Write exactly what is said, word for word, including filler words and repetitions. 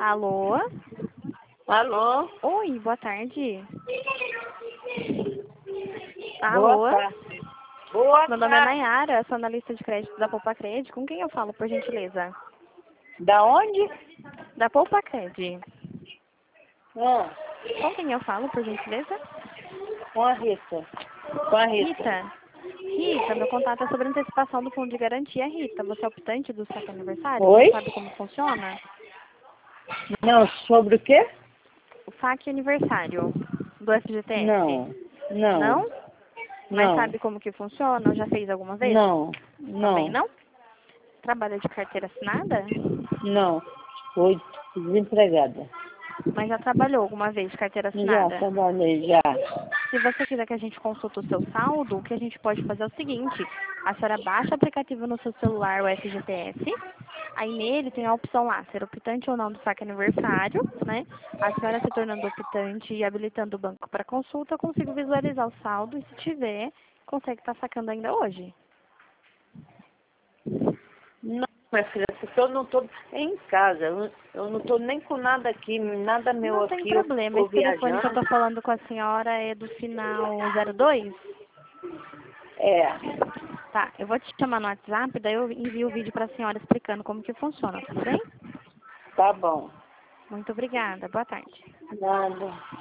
Alô? Alô? Oi, boa tarde. Boa Alô? tarde. Boa Meu nome é tarde. Nayara, sou analista de crédito da Poupa Cred. Com quem eu falo, por gentileza? Da onde? Da Poupa Cred. Ah, Com quem eu falo, por gentileza? com a Rita. Com a Rita. Rita? Rita, meu contato é sobre antecipação do fundo de garantia. Rita, você é optante do saque aniversário? Você Oi? sabe como funciona? Não, sobre o quê? O saque aniversário do F G T S? Não, não, Não? Mas não, sabe como que funciona? Já fez alguma vez? não, Também não, não? Trabalha de carteira assinada? não. Oi, desempregada. Mas já trabalhou alguma vez de carteira Já assinada? trabalhei, já. Se você quiser que a gente consulte o seu saldo, o que a gente pode fazer é o seguinte: a senhora baixa o aplicativo no seu celular, o F G T S, aí nele tem a opção lá, ser optante ou não do saque aniversário, né? A senhora se tornando optante e habilitando o banco para consulta, eu consigo visualizar o saldo e, se tiver, consegue estar sacando ainda hoje. Não, minha filha, porque eu não estou em casa. Eu, eu não estou nem com nada aqui, nada meu Não tem aqui. Eu problema. estou Esse telefone que eu viajando. tô falando com a senhora é do final zero dois? É, Tá, eu vou te chamar no WhatsApp, daí eu envio o vídeo para a senhora explicando como que funciona, tudo bem? tá bom. Muito obrigada. Boa tarde. Nada.